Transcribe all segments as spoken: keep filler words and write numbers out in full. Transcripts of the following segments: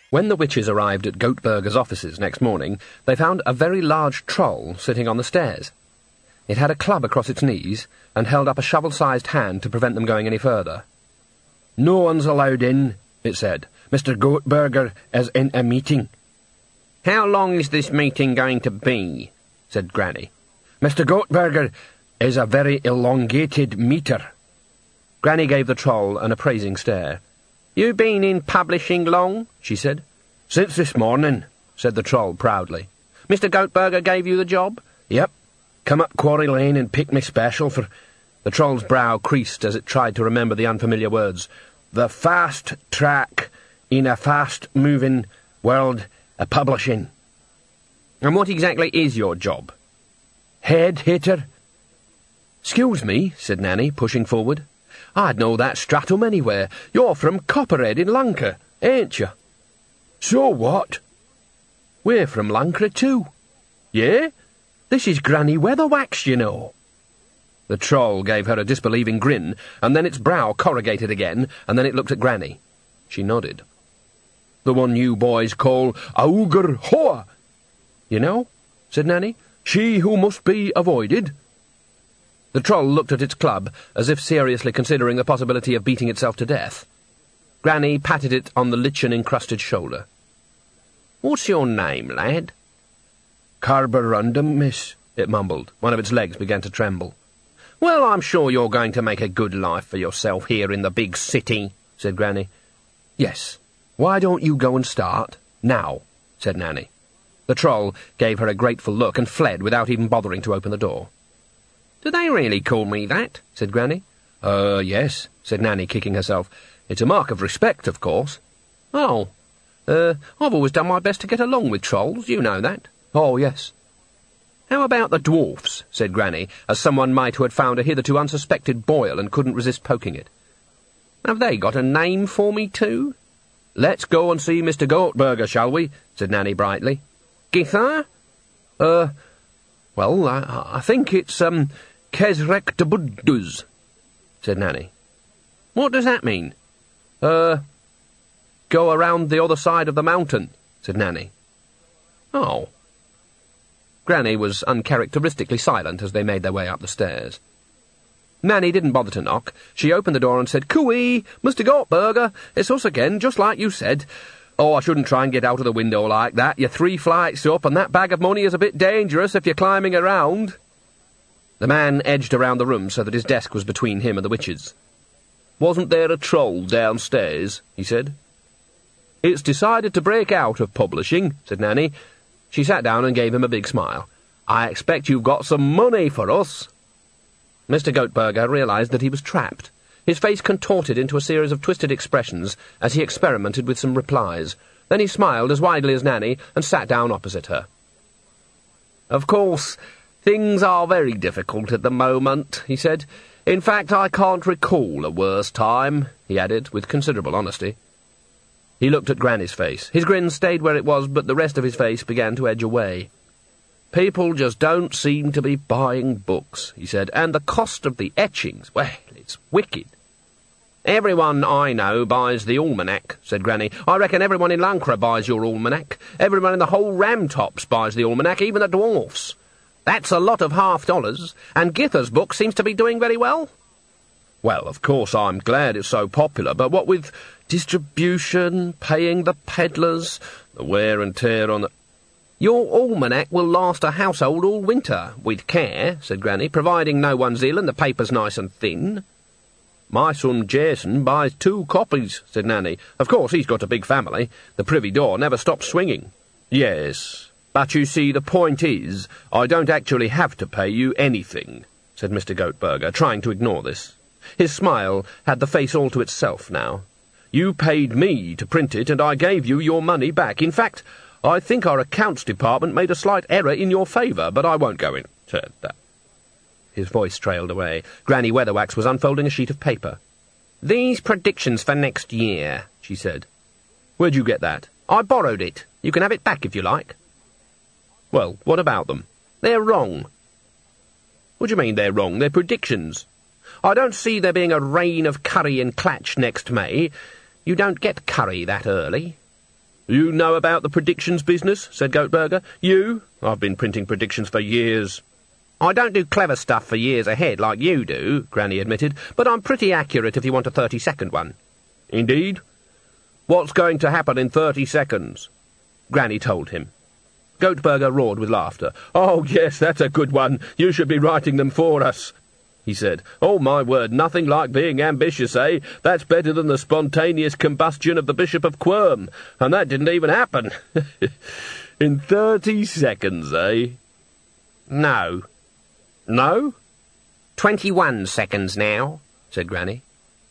When the witches arrived at Goatburger's offices next morning, they found a very large troll sitting on the stairs. It had a club across its knees, and held up a shovel-sized hand to prevent them going any further. "No one's allowed in," it said. "Mister Goatburger is in a meeting." "How long is this meeting going to be?" said Granny. "Mister Goatburger is a very elongated meter." Granny gave the troll an appraising stare. "You been in publishing long?" she said. "Since this morning," said the troll proudly. "Mister Goatburger gave you the job?" "Yep. Come up Quarry Lane and pick me special for—" The troll's brow creased as it tried to remember the unfamiliar words. "The fast track in a fast-moving world of publishing." "And what exactly is your job?" "Head hitter." "Excuse me," said Nanny, pushing forward. "I'd know that stratum anywhere. You're from Copperhead in Lancre, ain't you?" "So what?" "We're from Lancre too." "Yeah? This is Granny Weatherwax, you know." The troll gave her a disbelieving grin, and then its brow corrugated again, and then it looked at Granny. She nodded. "The one you boys call Augur Hoa." "You know?" said Nanny. "She who must be avoided." The troll looked at its club, as if seriously considering the possibility of beating itself to death. Granny patted it on the lichen-encrusted shoulder. "What's your name, lad?" "Carborundum, miss," it mumbled. One of its legs began to tremble. "Well, I'm sure you're going to make a good life for yourself here in the big city," said Granny. "Yes. Why don't you go and start now?" said Nanny. The troll gave her a grateful look and fled without even bothering to open the door. "Do they really call me that?" said Granny. Uh, yes," said Nanny, kicking herself. "It's a mark of respect, of course." "Oh, uh, I've always done my best to get along with trolls, you know that." "Oh, yes." "How about the dwarfs?" said Granny, as someone might who had found a hitherto unsuspected boil and couldn't resist poking it. "Have they got a name for me, too?" "Let's go and see Mister Goatburger, shall we?" said Nanny brightly. "Githa?" Uh, well, I, I think it's, um, Kesrek de Budduz," said Nanny. "What does that mean?" Uh, go around the other side of the mountain," said Nanny. "Oh." Granny was uncharacteristically silent as they made their way up the stairs. Nanny didn't bother to knock. She opened the door and said, "Cooey, Mister Goatburger, it's us again, just like you said. Oh, I shouldn't try and get out of the window like that. You're three flights up, and that bag of money is a bit dangerous if you're climbing around." The man edged around the room so that his desk was between him and the witches. "Wasn't there a troll downstairs?" he said. "It's decided to break out of publishing," said Nanny. She sat down and gave him a big smile. "I expect you've got some money for us." Mister Goatburger realized that he was trapped. His face contorted into a series of twisted expressions as he experimented with some replies. Then he smiled as widely as Nanny and sat down opposite her. "Of course, things are very difficult at the moment," he said. "In fact, I can't recall a worse time," he added, with considerable honesty. He looked at Granny's face. His grin stayed where it was, but the rest of his face began to edge away. "People just don't seem to be buying books," he said, "and the cost of the etchings, well, it's wicked." "Everyone I know buys the almanac," said Granny. "I reckon everyone in Lancre buys your almanac. Everyone in the whole Ramtops buys the almanac, even the dwarfs. That's a lot of half-dollars, and Githa's book seems to be doing very well." "Well, of course, I'm glad it's so popular, but what with distribution, paying the peddlers, the wear and tear on the—" "Your almanac will last a household all winter, with care," said Granny, "providing no one's ill and the paper's nice and thin." "My son Jason buys two copies," said Nanny. "Of course, he's got a big family. The privy door never stops swinging." "Yes, but you see, the point is, I don't actually have to pay you anything," said Mister Goatburger, trying to ignore this. His smile had the face all to itself now. "You paid me to print it, and I gave you your money back. In fact, I think our accounts department made a slight error in your favour, but I won't go into that." His voice trailed away. Granny Weatherwax was unfolding a sheet of paper. "These predictions for next year," she said. "Where'd you get that?" "I borrowed it. You can have it back if you like." "Well, what about them?" "They're wrong." "What do you mean they're wrong? They're predictions." "I don't see there being a rain of curry and clatch next May. You don't get curry that early." You know about the predictions business, said Goldberger. You? I've been printing predictions for years. I don't do clever stuff for years ahead like you do, Granny admitted, but I'm pretty accurate if you want a thirty-second one. Indeed? What's going to happen in thirty seconds? Granny told him. Goldberger roared with laughter. Oh, yes, that's a good one. You should be writing them for us, he said. Oh, my word, nothing like being ambitious, eh? That's better than the spontaneous combustion of the Bishop of Quirm, and that didn't even happen. In thirty seconds, eh? No. No? Twenty-one seconds now, said Granny.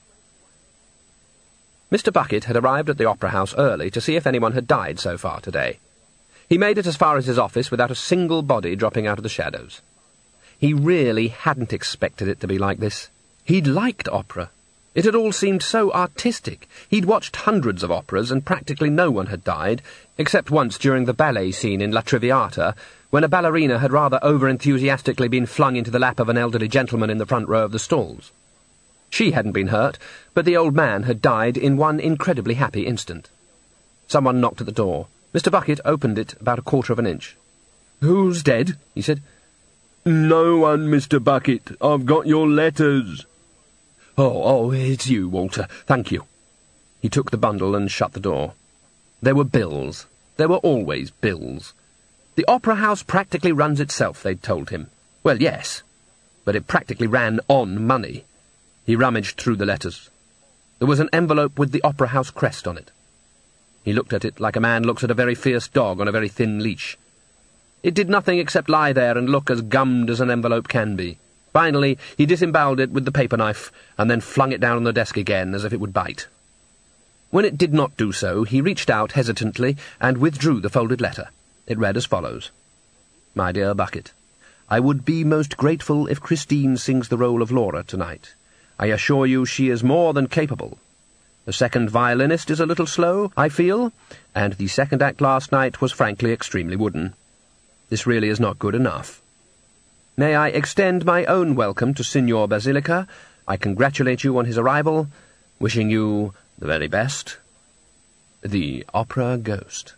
Mister Bucket had arrived at the Opera House early to see if anyone had died so far today. He made it as far as his office without a single body dropping out of the shadows. He really hadn't expected it to be like this. He'd liked opera. It had all seemed so artistic. He'd watched hundreds of operas, and practically no one had died, except once during the ballet scene in La Traviata, when a ballerina had rather over-enthusiastically been flung into the lap of an elderly gentleman in the front row of the stalls. She hadn't been hurt, but the old man had died in one incredibly happy instant. Someone knocked at the door. Mister Bucket opened it about a quarter of an inch. "Who's dead?" he said. "No one, Mister Bucket. I've got your letters." Oh, oh, it's you, Walter. Thank you." He took the bundle and shut the door. There were bills. There were always bills. The Opera House practically runs itself, they'd told him. Well, yes, but it practically ran on money. He rummaged through the letters. There was an envelope with the Opera House crest on it. He looked at it like a man looks at a very fierce dog on a very thin leash. It did nothing except lie there and look as gummed as an envelope can be. Finally, he disemboweled it with the paper knife, and then flung it down on the desk again as if it would bite. When it did not do so, he reached out hesitantly and withdrew the folded letter. It read as follows. My dear Bucket, I would be most grateful if Christine sings the role of Laura tonight. I assure you she is more than capable. The second violinist is a little slow, I feel, and the second act last night was frankly extremely wooden. This really is not good enough. May I extend my own welcome to Signor Basilica. I congratulate you on his arrival, wishing you the very best. The Opera Ghost.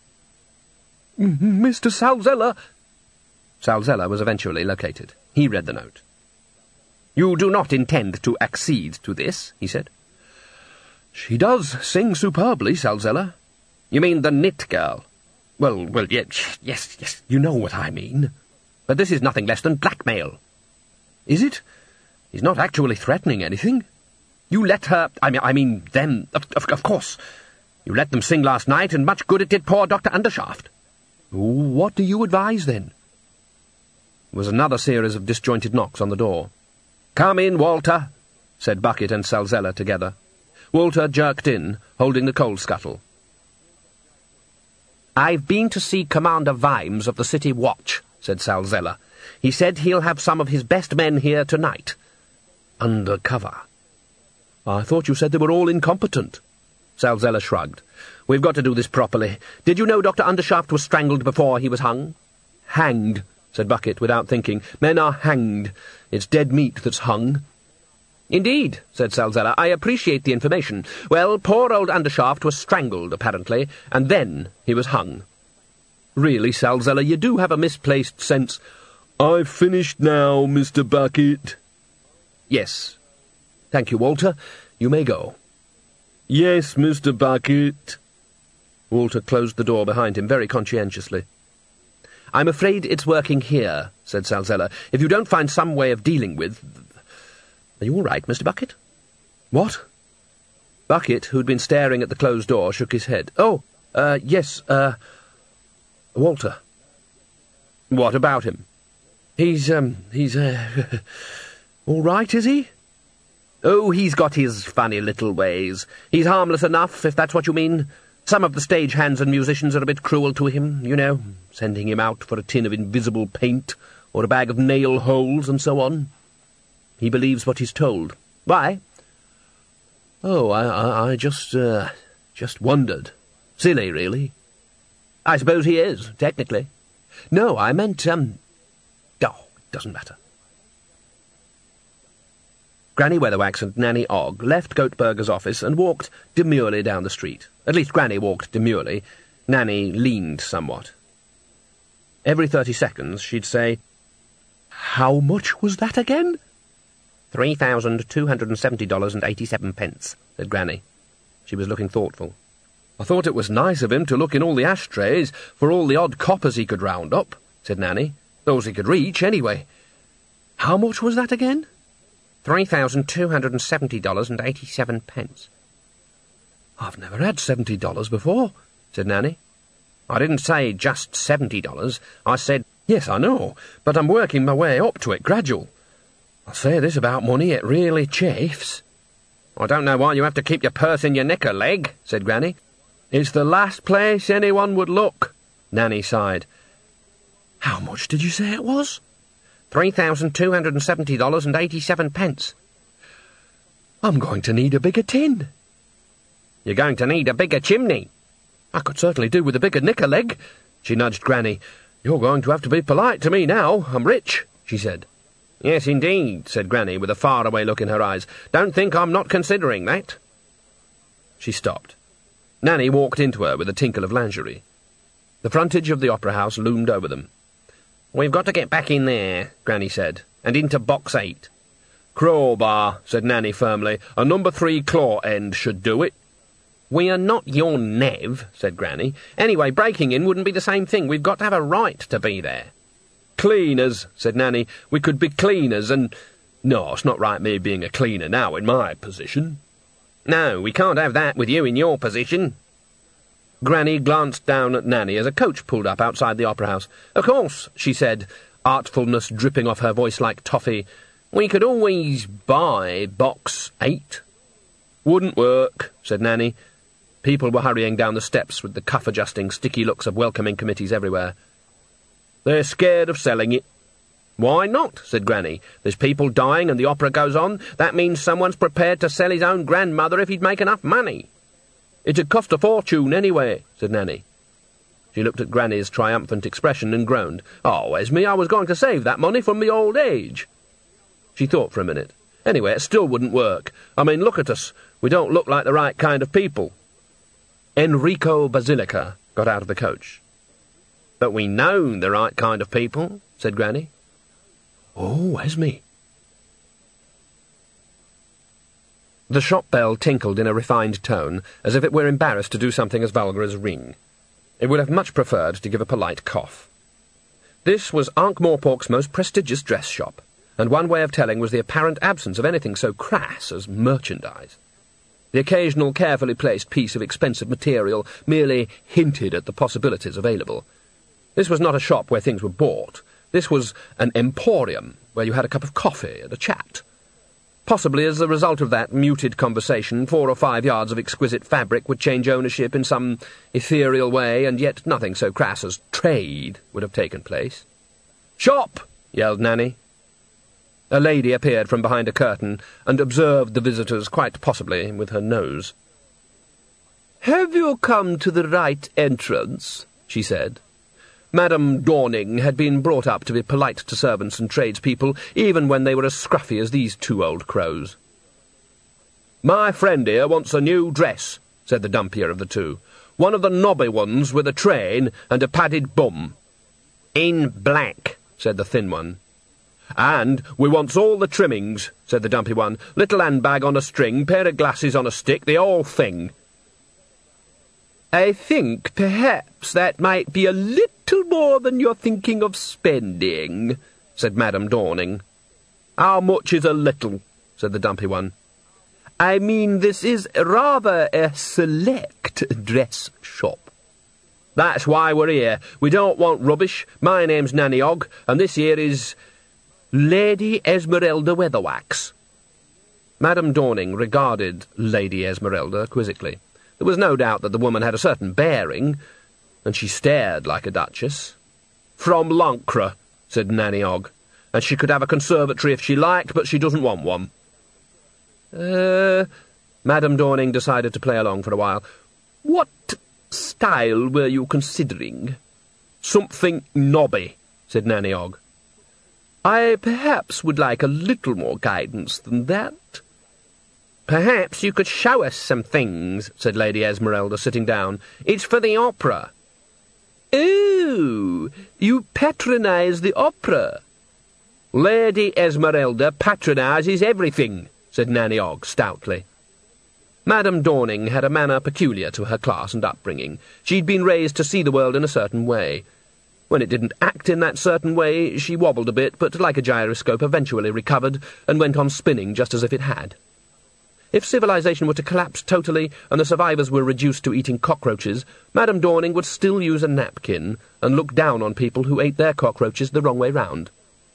Mister Salzella! Salzella was eventually located. He read the note. You do not intend to accede to this, he said. She does sing superbly, Salzella. You mean the knit girl? Well, well, yes, yes, yes, you know what I mean. But this is nothing less than blackmail. Is it? He's not actually threatening anything. You let her, I mean, I mean them, of, of, of course. You let them sing last night, and much good it did poor Doctor Undershaft. What do you advise, then? There was another series of disjointed knocks on the door. Come in, Walter, said Bucket and Salzella together. Walter jerked in, holding the coal scuttle. I've been to see Commander Vimes of the City Watch, said Salzella. He said he'll have some of his best men here tonight. Under cover. I thought you said they were all incompetent. Salzella shrugged. We've got to do this properly. Did you know Doctor Undershaft was strangled before he was hung? Hanged, said Bucket without thinking. Men are hanged. It's dead meat that's hung. Indeed, said Salzella. I appreciate the information. Well, poor old Undershaft was strangled, apparently, and then he was hung. Really, Salzella, you do have a misplaced sense. I've finished now, Mister Bucket. Yes. Thank you, Walter. You may go. Yes, Mister Bucket. Walter closed the door behind him very conscientiously. I'm afraid it's working here, said Salzella. If you don't find some way of dealing with... Are you all right, Mister Bucket? What? Bucket, who'd been staring at the closed door, shook his head. Oh, uh, yes, uh... Walter. What about him? He's, um, he's, uh... all right, is he? Oh, he's got his funny little ways. He's harmless enough, if that's what you mean. Some of the stage hands and musicians are a bit cruel to him, you know, sending him out for a tin of invisible paint, or a bag of nail holes, and so on. He believes what he's told. Why? Oh, I, I, I just, uh, just wondered. Silly, really. I suppose he is, technically. No, I meant, um... Oh, it doesn't matter. Granny Weatherwax and Nanny Ogg left Goatburger's office and walked demurely down the street. At least Granny walked demurely. Nanny leaned somewhat. Every thirty seconds she'd say, "How much was that again?" Three thousand two hundred and seventy dollars and eighty-seven pence, said Granny. She was looking thoughtful. "I thought it was nice of him to look in all the ashtrays for all the odd coppers he could round up," said Nanny. "Those he could reach, anyway. How much was that again?" Three thousand two hundred and seventy dollars and eighty-seven pence. "I've never had seventy dollars before," said Nanny. "I didn't say just seventy dollars. I said—" "Yes, I know, but I'm working my way up to it gradual. I'll say this about money, it really chafes." "I don't know why you have to keep your purse in your knicker leg," said Granny. "It's the last place anyone would look," Nanny sighed. "How much did you say it was?" Three thousand two hundred and seventy dollars and eighty-seven pence. "I'm going to need a bigger tin." "You're going to need a bigger chimney." "I could certainly do with a bigger knicker leg." She nudged Granny. "You're going to have to be polite to me now. I'm rich," she said. "Yes, indeed," said Granny, with a faraway look in her eyes. "Don't think I'm not considering that." She stopped. Nanny walked into her with a tinkle of lingerie. The frontage of the Opera House loomed over them. "We've got to get back in there," Granny said, "and into box eight." "Crowbar," said Nanny firmly. "A number three claw end should do it." "We are not your Nev," said Granny. "Anyway, breaking in wouldn't be the same thing. We've got to have a right to be there." "Cleaners," said Nanny. "We could be cleaners, and—" "No, it's not right me being a cleaner now in my position." "No, we can't have that with you in your position." Granny glanced down at Nanny as a coach pulled up outside the Opera House. "Of course," she said, artfulness dripping off her voice like toffee, "we could always buy box eight." "Wouldn't work," said Nanny. People were hurrying down the steps with the cuff-adjusting, sticky looks of welcoming committees everywhere. "They're scared of selling it." "Why not?" said Granny. "There's people dying and the opera goes on. That means someone's prepared to sell his own grandmother if he'd make enough money." "It'd cost a fortune anyway," said Nanny. She looked at Granny's triumphant expression and groaned. "Oh, Esme, I was going to save that money from me old age." She thought for a minute. "Anyway, it still wouldn't work. I mean, look at us. We don't look like the right kind of people." Enrico Basilica got out of the coach. "But we know the right kind of people," said Granny. "Oh, Esme." The shop bell tinkled in a refined tone, as if it were embarrassed to do something as vulgar as ring. It would have much preferred to give a polite cough. This was Ankh-Morpork's most prestigious dress shop, and one way of telling was the apparent absence of anything so crass as merchandise. The occasional carefully placed piece of expensive material merely hinted at the possibilities available. This was not a shop where things were bought. This was an emporium, where you had a cup of coffee and a chat. Possibly as a result of that muted conversation, four or five yards of exquisite fabric would change ownership in some ethereal way, and yet nothing so crass as trade would have taken place. "Shop!" yelled Nanny. A lady appeared from behind a curtain and observed the visitors quite possibly with her nose. "Have you come to the right entrance?" she said. Madame Dorning had been brought up to be polite to servants and tradespeople, even when they were as scruffy as these two old crows. "My friend here wants a new dress," said the dumpier of the two. "One of the knobby ones with a train and a padded bum." "In black," said the thin one. "And we wants all the trimmings," said the dumpy one. "Little handbag on a string, pair of glasses on a stick, the whole thing." "I think perhaps that might be a little more than you're thinking of spending," said Madame Dorning. "How much is a little?" said the dumpy one. "I mean, this is rather a select dress shop." "That's why we're here. We don't want rubbish. My name's Nanny Ogg, and this here is Lady Esmeralda Weatherwax." Madame Dorning regarded Lady Esmeralda quizzically. There was no doubt that the woman had a certain bearing, and she stared like a duchess. "From Lancre," said Nanny Ogg, "and she could have a conservatory if she liked, but she doesn't want one." Uh, Madame Dorning decided to play along for a while. "What style were you considering?" "Something knobby," said Nanny Ogg. "I perhaps would like a little more guidance than that." "Perhaps you could show us some things," said Lady Esmeralda, sitting down. "It's for the opera. "Oh, you patronise the opera." "Lady Esmeralda patronises everything," said Nanny Ogg stoutly. Madame Dorning had a manner peculiar to her class and upbringing. She'd been raised to see the world in a certain way. When it didn't act in that certain way, she wobbled a bit, but like a gyroscope eventually recovered and went on spinning just as if it had. If civilization were to collapse totally and the survivors were reduced to eating cockroaches, Madame Dorning would still use a napkin and look down on people who ate their cockroaches the wrong way round.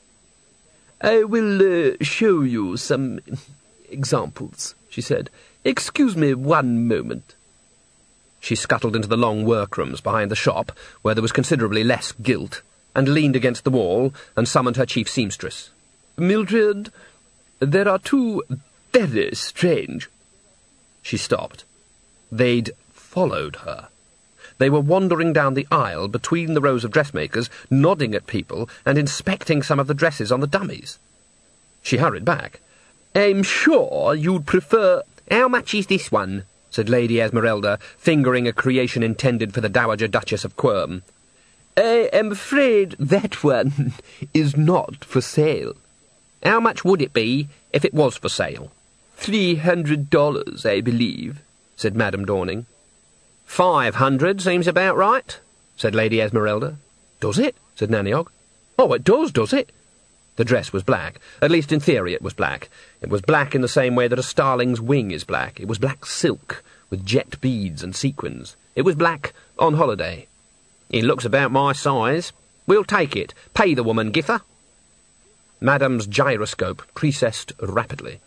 "I will uh, show you some examples," she said. "Excuse me one moment." She scuttled into the long workrooms behind the shop, where there was considerably less gilt, and leaned against the wall and summoned her chief seamstress. "Mildred, there are two very strange—" She stopped. They'd followed her. They were wandering down the aisle between the rows of dressmakers, nodding at people and inspecting some of the dresses on the dummies. She hurried back. "I'm sure you'd prefer—" "How much is this one?" said Lady Esmeralda, fingering a creation intended for the Dowager Duchess of Quirm. "I am afraid that one is not for sale." "How much would it be if it was for sale?" Three hundred dollars, I believe," said Madame Dorning. Five hundred seems about right," said Lady Esmeralda. "Does it?" said Nanny Ogg. "Oh, it does, does it?" The dress was black. At least in theory it was black. It was black in the same way that a starling's wing is black. It was black silk, with jet beads and sequins. It was black on holiday. "It looks about my size. We'll take it. Pay the woman, Gither." Madame's gyroscope precessed rapidly.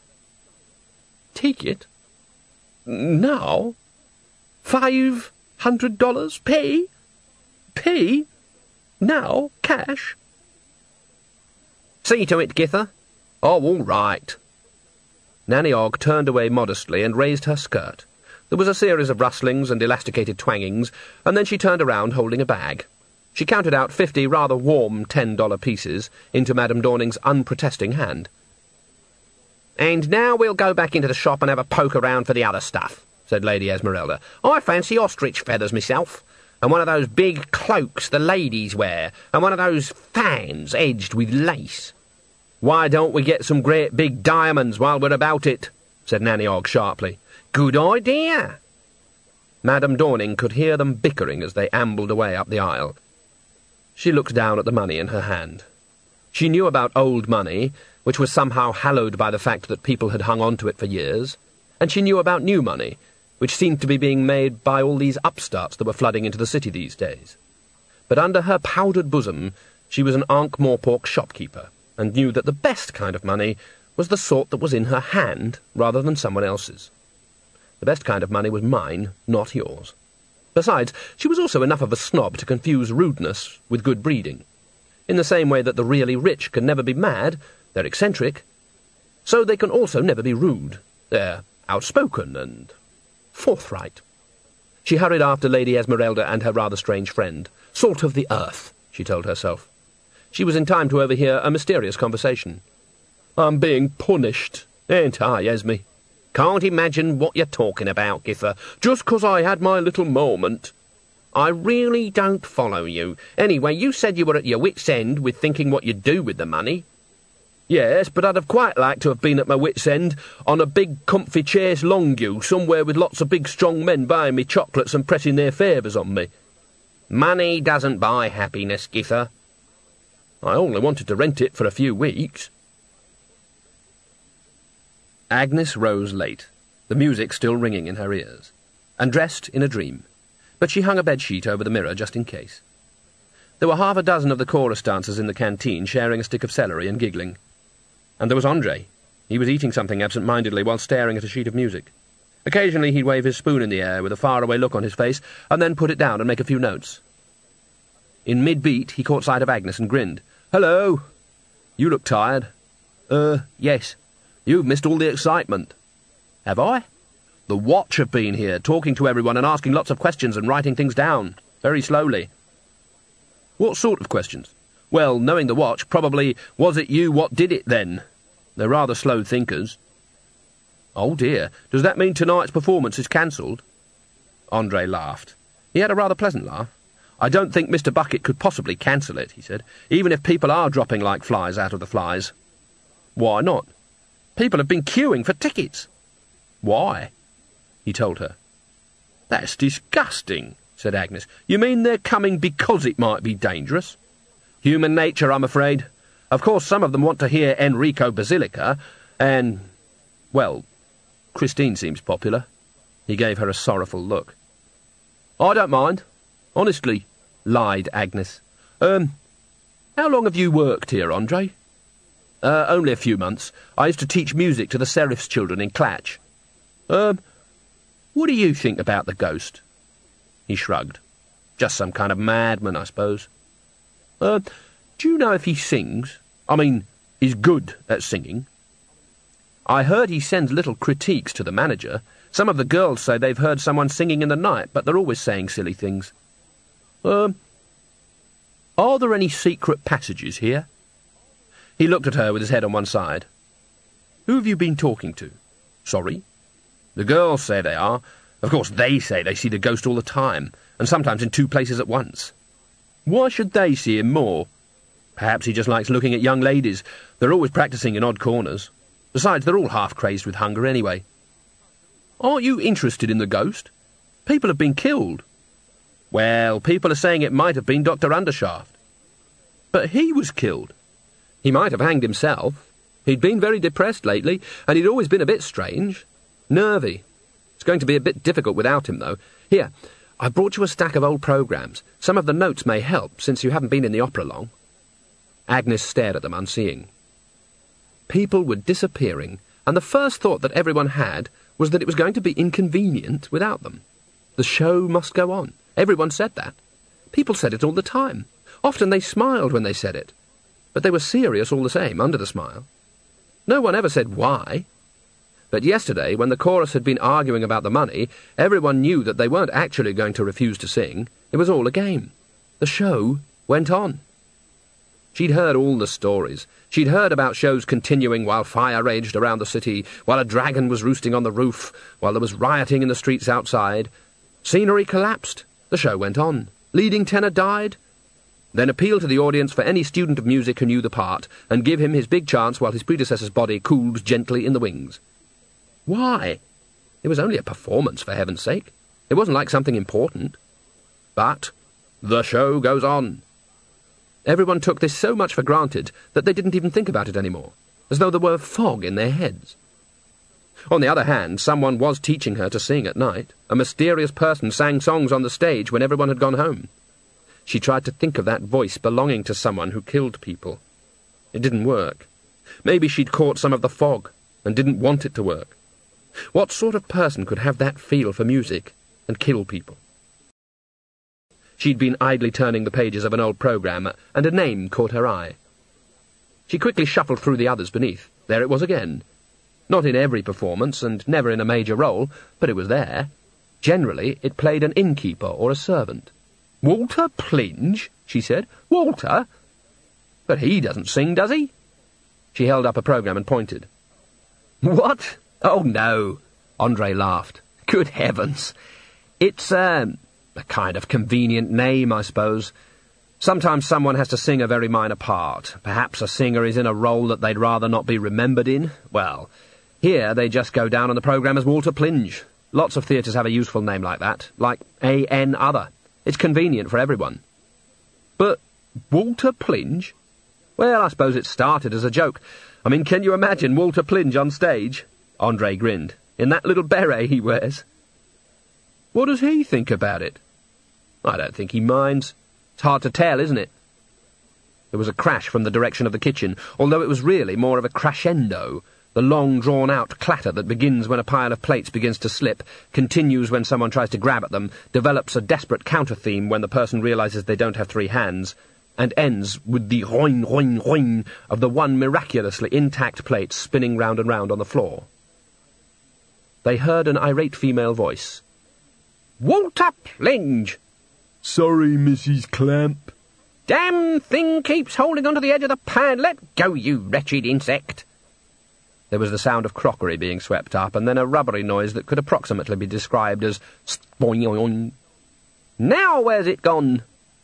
"Take it? Now? Five hundred dollars? Pay? Pay? Now? Cash?" "See to it, Gither." "Oh, all right." Nanny Ogg turned away modestly and raised her skirt. There was a series of rustlings and elasticated twangings, and then she turned around holding a bag. She counted out fifty rather warm ten-dollar pieces into Madame Dorning's unprotesting hand. "And now we'll go back into the shop and have a poke around for the other stuff," said Lady Esmeralda. "I fancy ostrich feathers myself, and one of those big cloaks the ladies wear, and one of those fans edged with lace." "Why don't we get some great big diamonds while we're about it?" said Nanny Ogg sharply. "Good idea." Madame Dorning could hear them bickering as they ambled away up the aisle. She looked down at the money in her hand. She knew about old money, which was somehow hallowed by the fact that people had hung on to it for years, and she knew about new money, which seemed to be being made by all these upstarts that were flooding into the city these days. But under her powdered bosom she was an Ankh-Morpork shopkeeper, and knew that the best kind of money was the sort that was in her hand rather than someone else's. The best kind of money was mine, not yours. Besides, she was also enough of a snob to confuse rudeness with good breeding. In the same way that the really rich can never be mad, they're eccentric, so they can also never be rude. They're outspoken and forthright. She hurried after Lady Esmeralda and her rather strange friend. Salt of the earth, she told herself. She was in time to overhear a mysterious conversation. "I'm being punished, ain't I, Esme?" "Can't imagine what you're talking about, Gither. Just 'cause I had my little moment." "I really don't follow you. Anyway, you said you were at your wit's end with thinking what you'd do with the money." "Yes, but I'd have quite liked to have been at my wit's end on a big comfy chaise longue somewhere with lots of big strong men buying me chocolates and pressing their favours on me." "Money doesn't buy happiness, Gither." "I only wanted to rent it for a few weeks." Agnes rose late, the music still ringing in her ears, and dressed in a dream, but she hung a bedsheet over the mirror just in case. There were half a dozen of the chorus dancers in the canteen sharing a stick of celery and giggling. And there was Andre. He was eating something absent-mindedly while staring at a sheet of music. Occasionally he'd wave his spoon in the air with a faraway look on his face, and then put it down and make a few notes. In mid-beat he caught sight of Agnes and grinned. "Hello! You look tired." Uh, yes. You've missed all the excitement." "Have I?" "The Watch have been here, talking to everyone and asking lots of questions and writing things down, very slowly." "What sort of questions?" "Well, knowing the Watch, probably, was it you what did it then? They're rather slow thinkers." "Oh dear, does that mean tonight's performance is cancelled?" Andre laughed. He had a rather pleasant laugh. I don't think Mister Bucket could possibly cancel it, he said, even if people are dropping like flies out of the flies. Why not? People have been queuing for tickets. Why? He told her. That's disgusting, said Agnes. You mean they're coming because it might be dangerous? Human nature, I'm afraid. Of course, some of them want to hear Enrico Basilica, and, well, Christine seems popular. He gave her a sorrowful look. I don't mind. Honestly, lied Agnes. Um, how long have you worked here, Andre? Uh, only a few months. I used to teach music to the Serif's children in Clatch. Um, what do you think about the ghost? He shrugged. Just some kind of madman, I suppose. Uh, do you know if he sings? I mean, is good at singing? I heard he sends little critiques to the manager. Some of the girls say they've heard someone singing in the night, but they're always saying silly things. Um, are there any secret passages here? He looked at her with his head on one side. Who have you been talking to? Sorry? The girls say they are. Of course, they say they see the ghost all the time, and sometimes in two places at once. Why should they see him more? Perhaps he just likes looking at young ladies. They're always practising in odd corners. Besides, they're all half-crazed with hunger anyway. Aren't you interested in the ghost? People have been killed. Well, people are saying it might have been Doctor Undershaft. But he was killed. He might have hanged himself. He'd been very depressed lately, and he'd always been a bit strange. Nervy. It's going to be a bit difficult without him, though. Here, I brought you a stack of old programmes. Some of the notes may help, since you haven't been in the opera long. Agnes stared at them, unseeing. People were disappearing, and the first thought that everyone had was that it was going to be inconvenient without them. The show must go on. Everyone said that. People said it all the time. Often they smiled when they said it. But they were serious all the same, under the smile. No one ever said why. But yesterday, when the chorus had been arguing about the money, everyone knew that they weren't actually going to refuse to sing. It was all a game. The show went on. She'd heard all the stories. She'd heard about shows continuing while fire raged around the city, while a dragon was roosting on the roof, while there was rioting in the streets outside. Scenery collapsed. The show went on. Leading tenor died. Then appeal to the audience for any student of music who knew the part, and give him his big chance while his predecessor's body cooled gently in the wings. Why? It was only a performance, for heaven's sake. It wasn't like something important. But the show goes on. Everyone took this so much for granted that they didn't even think about it anymore, as though there were fog in their heads. On the other hand, someone was teaching her to sing at night. A mysterious person sang songs on the stage when everyone had gone home. She tried to think of that voice belonging to someone who killed people. It didn't work. Maybe she'd caught some of the fog and didn't want it to work. What sort of person could have that feel for music and kill people? She'd been idly turning the pages of an old programme, and a name caught her eye. She quickly shuffled through the others beneath. There it was again. Not in every performance, and never in a major role, but it was there. Generally, it played an innkeeper or a servant. "Walter Plinge?" she said. "Walter? But he doesn't sing, does he?" She held up a programme and pointed. "What? Oh, no," Andre laughed. "Good heavens. It's, um... a kind of convenient name, I suppose. Sometimes someone has to sing a very minor part. Perhaps a singer is in a role that they'd rather not be remembered in. Well, here they just go down on the programme as Walter Plinge. Lots of theatres have a useful name like that, like A N Other. It's convenient for everyone." "But Walter Plinge? Well, I suppose it started as a joke. I mean, can you imagine Walter Plinge on stage?" Andre grinned. "In that little beret he wears." "What does he think about it?" "I don't think he minds. It's hard to tell, isn't it?" There was a crash from the direction of the kitchen, although it was really more of a crescendo. The long, drawn-out clatter that begins when a pile of plates begins to slip, continues when someone tries to grab at them, develops a desperate counter-theme when the person realises they don't have three hands, and ends with the roin, roin, roin of the one miraculously intact plate spinning round and round on the floor. They heard an irate female voice. "Walter Plinge!" "Sorry, Missus Clamp." "Damn thing keeps holding onto the edge of the pan. Let go, you wretched insect." There was the sound of crockery being swept up, and then a rubbery noise that could approximately be described as spoing. "Now where's it gone?"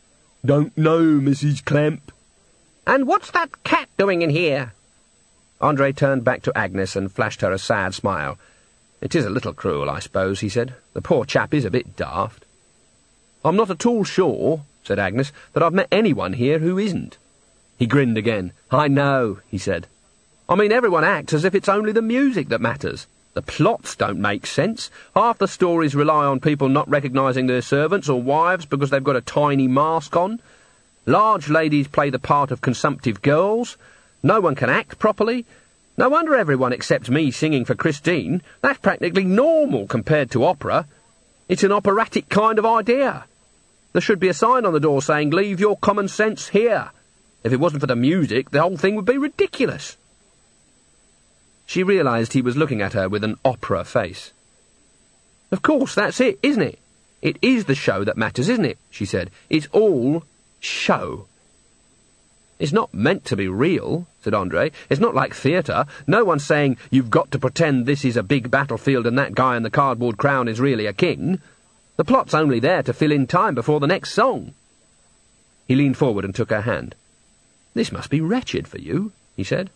Don't know, Missus Clamp. And what's that cat doing in here? Andre turned back to Agnes and flashed her a sad smile. It is a little cruel, I suppose, he said. The poor chap is a bit daft. I'm not at all sure, said Agnes, that I've met anyone here who isn't. He grinned again. I know, he said. I mean, everyone acts as if it's only the music that matters. The plots don't make sense. Half the stories rely on people not recognising their servants or wives because they've got a tiny mask on. Large ladies play the part of consumptive girls. No one can act properly. No wonder everyone accepts me singing for Christine. That's practically normal compared to opera. It's an operatic kind of idea. There should be a sign on the door saying, "Leave your common sense here." If it wasn't for the music, the whole thing would be ridiculous. She realised he was looking at her with an opera face. Of course, that's it, isn't it? It is the show that matters, isn't it? She said. It's all show. It's not meant to be real, said Andre. It's not like theatre. No one's saying, you've got to pretend this is a big battlefield and that guy in the cardboard crown is really a king. The plot's only there to fill in time before the next song. He leaned forward and took her hand. This must be wretched for you, he said.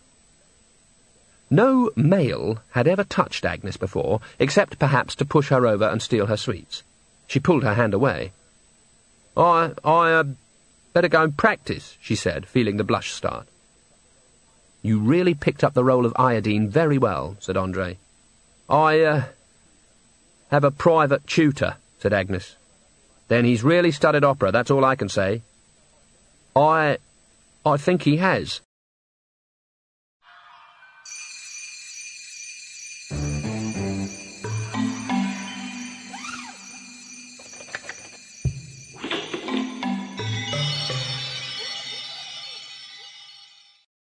No male had ever touched Agnes before, except perhaps to push her over and steal her sweets. She pulled her hand away. I, I, uh, better go and practice, she said, feeling the blush start. You really picked up the role of Iodine very well, said Andre. I, uh, have a private tutor, said Agnes. Then he's really studied opera, that's all I can say. I, I think he has,